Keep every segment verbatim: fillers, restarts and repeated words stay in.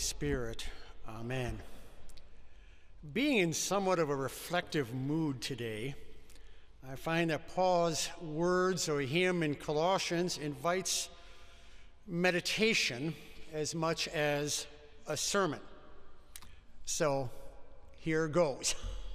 Spirit. Amen. Being in somewhat of a reflective mood today, I find that Paul's words or hymn in Colossians invites meditation as much as a sermon. So here goes.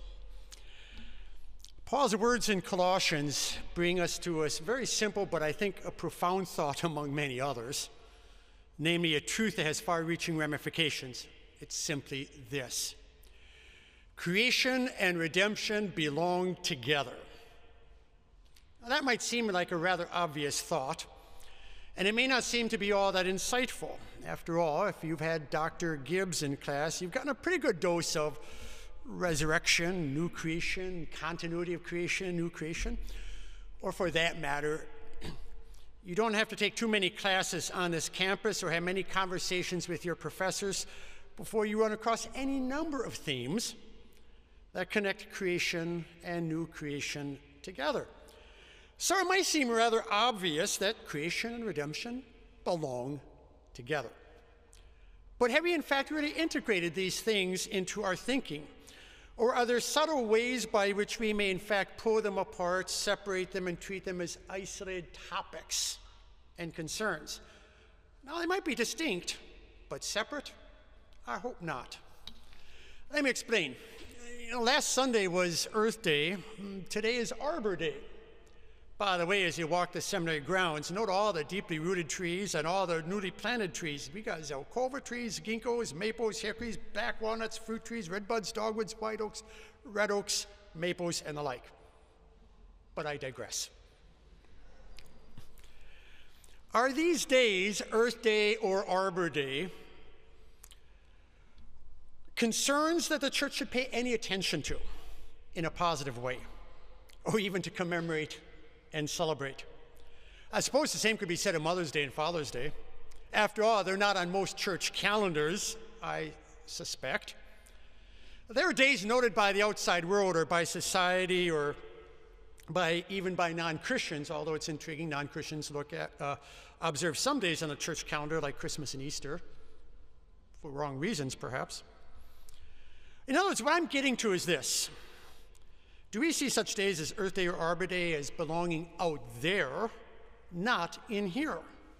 Paul's words in Colossians bring us to a very simple, but I think a profound thought among many others, namely a truth that has far-reaching ramifications. It's simply this: creation and redemption belong together. Now, that might seem like a rather obvious thought, and it may not seem to be all that insightful. After all, if you've had Doctor Gibbs in class, you've gotten a pretty good dose of resurrection, new creation, continuity of creation, new creation. Or for that matter, you don't have to take too many classes on this campus or have many conversations with your professors before you run across any number of themes that connect creation and new creation together. So it might seem rather obvious that creation and redemption belong together. But have we in fact really integrated these things into our thinking? Or are there subtle ways by which we may in fact pull them apart, separate them, and treat them as isolated topics and concerns? Now, they might be distinct, but separate? I hope not. Let me explain. You know, last Sunday was Earth Day. Today is Arbor Day. By the way, as you walk the seminary grounds, note all the deeply rooted trees and all the newly planted trees. We got Zelkova trees, ginkgos, maples, hickories, black walnuts, fruit trees, redbuds, dogwoods, white oaks, red oaks, maples, and the like. But I digress. Are these days, Earth Day or Arbor Day, concerns that the church should pay any attention to in a positive way, or even to commemorate and celebrate? I suppose the same could be said of Mother's Day and Father's Day. After all, they're not on most church calendars, I suspect. There are days noted by the outside world or by society or by even by non-Christians, although it's intriguing, non-Christians look at, uh, observe some days on the church calendar like Christmas and Easter, for wrong reasons perhaps. In other words, what I'm getting to is this: do we see such days as Earth Day or Arbor Day as belonging out there, not in here?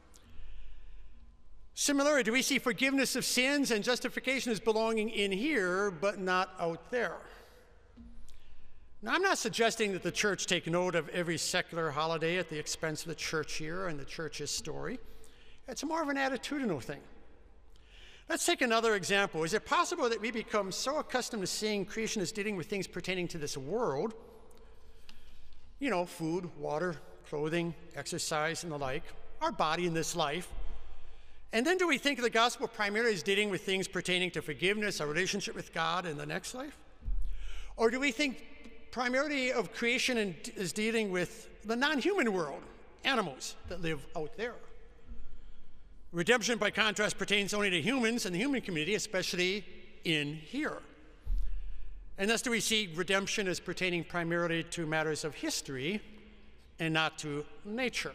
Similarly, do we see forgiveness of sins and justification as belonging in here, but not out there? Now, I'm not suggesting that the church take note of every secular holiday at the expense of the church year and the church's story. It's more of an attitudinal thing. Let's take another example. Is it possible that we become so accustomed to seeing creation as dealing with things pertaining to this world, you know, food, water, clothing, exercise, and the like, our body in this life, and then do we think of the gospel primarily as dealing with things pertaining to forgiveness, our relationship with God in the next life? Or do we think primarily of creation as dealing with the non-human world, animals that live out there? Redemption, by contrast, pertains only to humans and the human community, especially in here. And thus do we see redemption as pertaining primarily to matters of history and not to nature.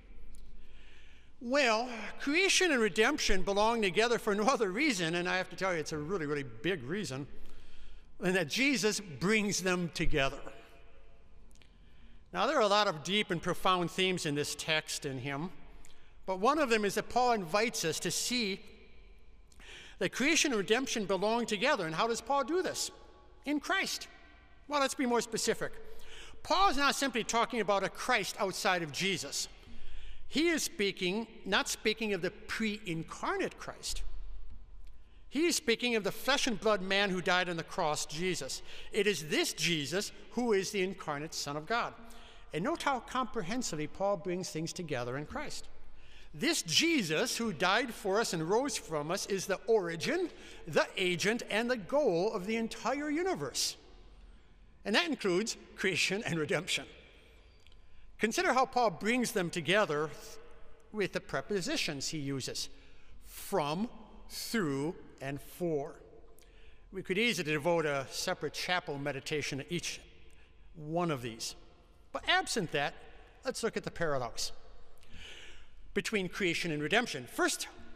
Well, creation and redemption belong together for no other reason, and I have to tell you it's a really, really big reason, and that Jesus brings them together. Now, there are a lot of deep and profound themes in this text and hymn. But one of them is that Paul invites us to see that creation and redemption belong together. And how does Paul do this? In Christ. Well, let's be more specific. Paul is not simply talking about a Christ outside of Jesus. He is speaking, not speaking of the pre-incarnate Christ. He is speaking of the flesh and blood man who died on the cross, Jesus. It is this Jesus who is the incarnate Son of God. And note how comprehensively Paul brings things together in Christ. This Jesus who died for us and rose from us is the origin, the agent, and the goal of the entire universe. And that includes creation and redemption. Consider how Paul brings them together with the prepositions he uses: from, through, and for. We could easily devote a separate chapel meditation to each one of these. But absent that, let's look at the parallels between creation and redemption. First,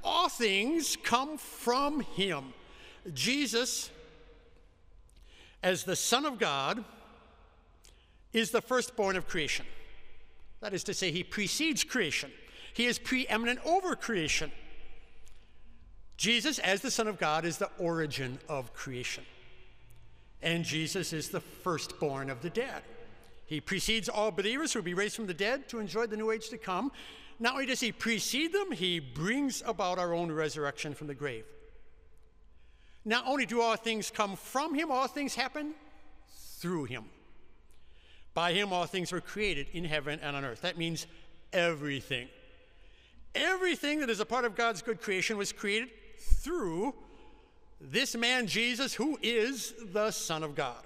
all things come from him. Jesus, as the Son of God, is the firstborn of creation. That is to say, he precedes creation. He is preeminent over creation. Jesus, as the Son of God, is the origin of creation. And Jesus is the firstborn of the dead. He precedes all believers who will be raised from the dead to enjoy the new age to come. Not only does he precede them, he brings about our own resurrection from the grave. Not only do all things come from him, all things happen through him. By him, all things were created in heaven and on earth. That means everything. Everything that is a part of God's good creation was created through this man, Jesus, who is the Son of God.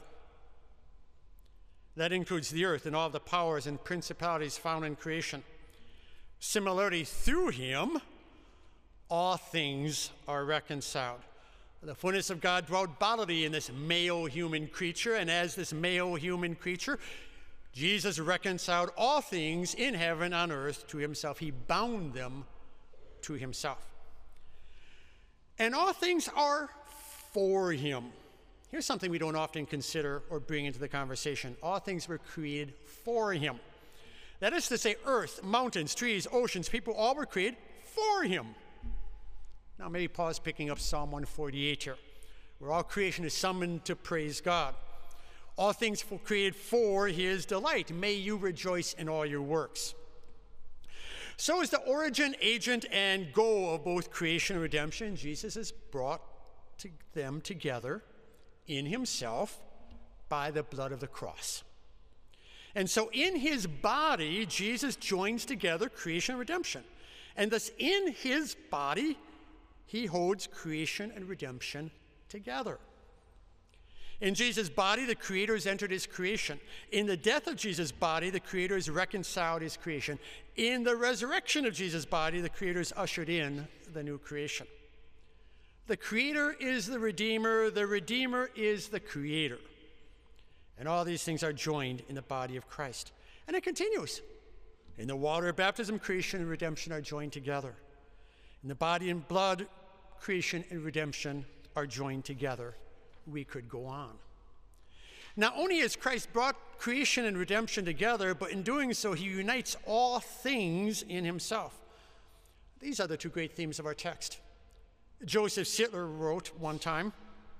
That includes the earth and all the powers and principalities found in creation. Similarly, through him, all things are reconciled. The fullness of God dwelt bodily in this male human creature, and as this male human creature, Jesus reconciled all things in heaven and on earth to himself. He bound them to himself. And all things are for him. Here's something we don't often consider or bring into the conversation. All things were created for him. That is to say, earth, mountains, trees, oceans, people, all were created for him. Now, maybe Paul's picking up Psalm one forty-eight here, where all creation is summoned to praise God. All things were created for his delight. May you rejoice in all your works. So is the origin, agent, and goal of both creation and redemption. Jesus has brought to them together in himself by the blood of the cross. And so in his body, Jesus joins together creation and redemption. And thus in his body, he holds creation and redemption together. In Jesus' body, the Creator has entered his creation. In the death of Jesus' body, the Creator has reconciled his creation. In the resurrection of Jesus' body, the Creator has ushered in the new creation. The Creator is the Redeemer. The Redeemer is the Creator. And all these things are joined in the body of Christ. And it continues. In the water of baptism, creation and redemption are joined together. In the body and blood, creation and redemption are joined together. We could go on. Not only has Christ brought creation and redemption together, but in doing so, he unites all things in himself. These are the two great themes of our text. Joseph Sittler wrote one time,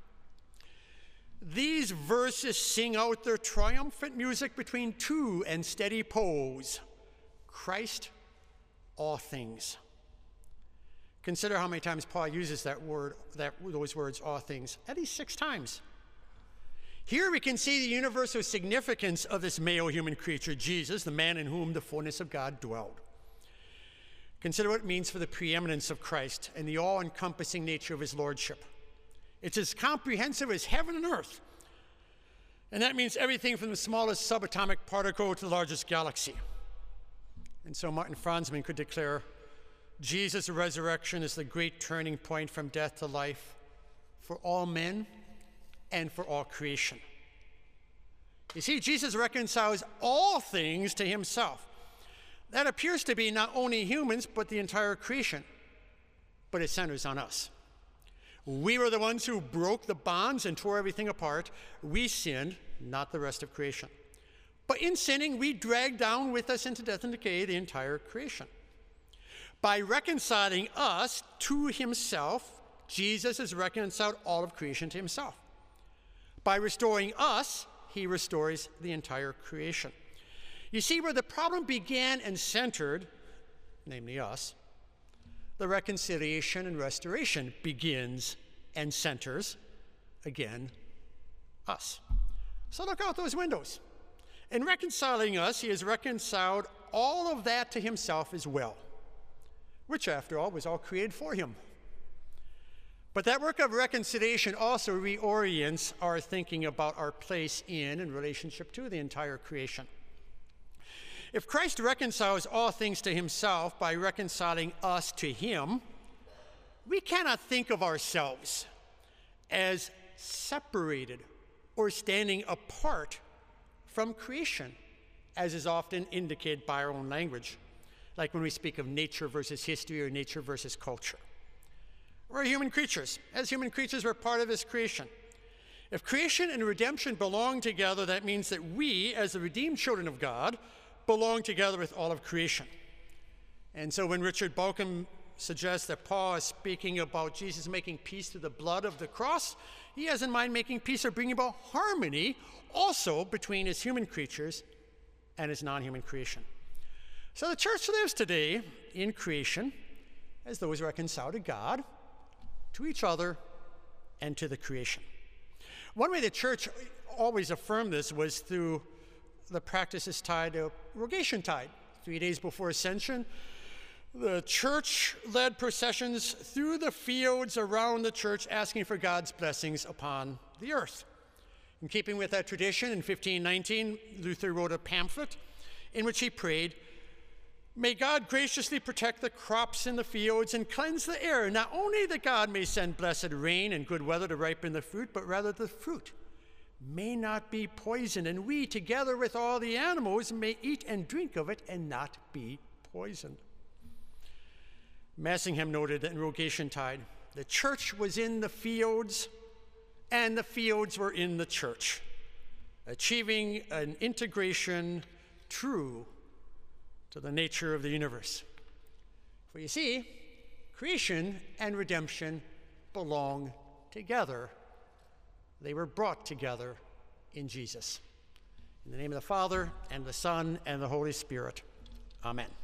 "These verses sing out their triumphant music between two and steady poles. Christ, all things." Consider how many times Paul uses that word, that, those words, all things, at least six times. Here we can see the universal significance of this male human creature, Jesus, the man in whom the fullness of God dwelled. Consider what it means for the preeminence of Christ and the all-encompassing nature of his lordship. It's as comprehensive as heaven and earth. And that means everything from the smallest subatomic particle to the largest galaxy. And so Martin Franzmann could declare, Jesus' resurrection is the great turning point from death to life for all men and for all creation. You see, Jesus reconciles all things to himself. That appears to be not only humans, but the entire creation. But it centers on us. We were the ones who broke the bonds and tore everything apart. We sinned, not the rest of creation. But in sinning, we dragged down with us into death and decay the entire creation. By reconciling us to himself, Jesus has reconciled all of creation to himself. By restoring us, he restores the entire creation. You see, where the problem began and centered, namely us, the reconciliation and restoration begins and centers, again, us. So look out those windows. In reconciling us, he has reconciled all of that to himself as well, which, after all, was all created for him. But that work of reconciliation also reorients our thinking about our place in and relationship to the entire creation. If Christ reconciles all things to himself by reconciling us to him, we cannot think of ourselves as separated or standing apart from creation, as is often indicated by our own language, like when we speak of nature versus history or nature versus culture. We're human creatures. As human creatures, we're part of his creation. If creation and redemption belong together, that means that we, as the redeemed children of God, belong together with all of creation. And so when Richard Bauckham suggests that Paul is speaking about Jesus making peace through the blood of the cross, he has in mind making peace or bringing about harmony also between his human creatures and his non-human creation. So the church lives today in creation as those reconciled to God, to each other, and to the creation. One way the church always affirmed this was through the practices tied to Rogation Tide. Three days before Ascension, the church led processions through the fields around the church asking for God's blessings upon the earth. In keeping with that tradition, in fifteen nineteen, Luther wrote a pamphlet in which he prayed, "May God graciously protect the crops in the fields and cleanse the air, not only that God may send blessed rain and good weather to ripen the fruit, but rather the fruit may not be poisoned, and we, together with all the animals, may eat and drink of it and not be poisoned." Massingham noted that in Rogation Tide, the church was in the fields and the fields were in the church, achieving an integration true to the nature of the universe. For you see, creation and redemption belong together. They were brought together in Jesus. In the name of the Father, and the Son, and the Holy Spirit. Amen.